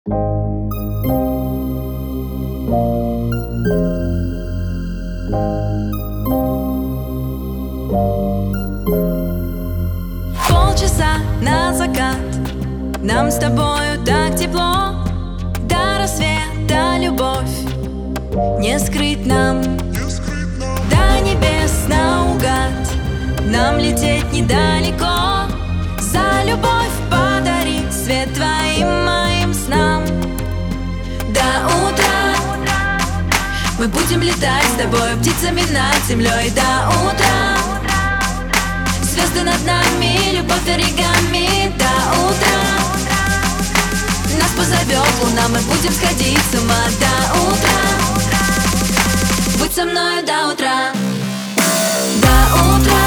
Полчаса на закат, нам с тобою так тепло. До рассвета любовь не скрыть нам. До небес наугад нам лететь недалеко. За любовь подари свет твоим моим снам. До утра мы будем летать с тобой птицами над землей. До утра звезды над нами, любовь берегами. До утра нас позовет луна, мы будем сходить с ума. До утра будь со мною до утра. До утра.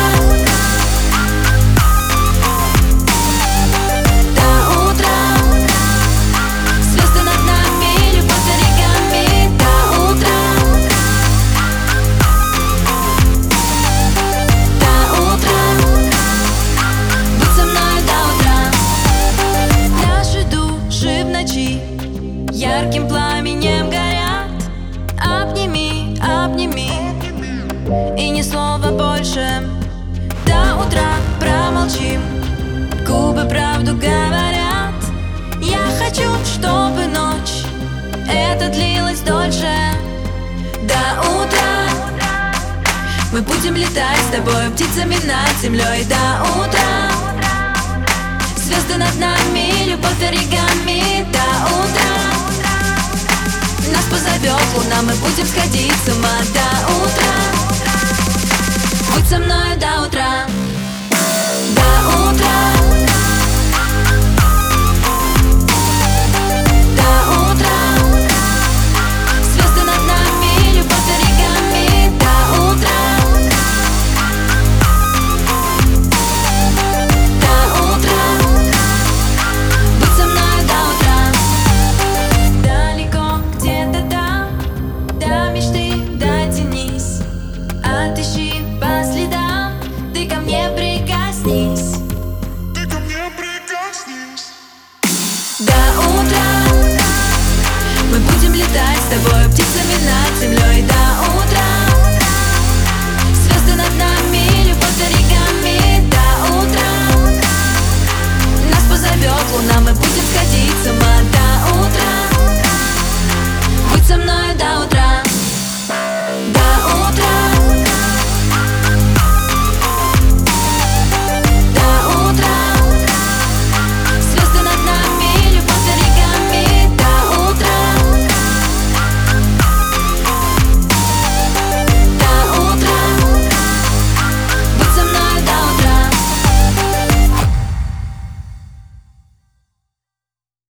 Ярким пламенем горят. Обними, обними, и ни слова больше. До утра промолчим, губы правду говорят. Я хочу, чтобы ночь эта длилась дольше. До утра мы будем летать с тобой птицами над землей. До утра звезды над нами, любовь берегами. До утра нас позовет луна, мы будем сходить с ума. До утра будь со мною до утра. До утра. Отыщи по следам, ты ко мне прикоснись. Ты ко мне прикоснись. До утра мы будем летать с тобой птицами над землей. До утра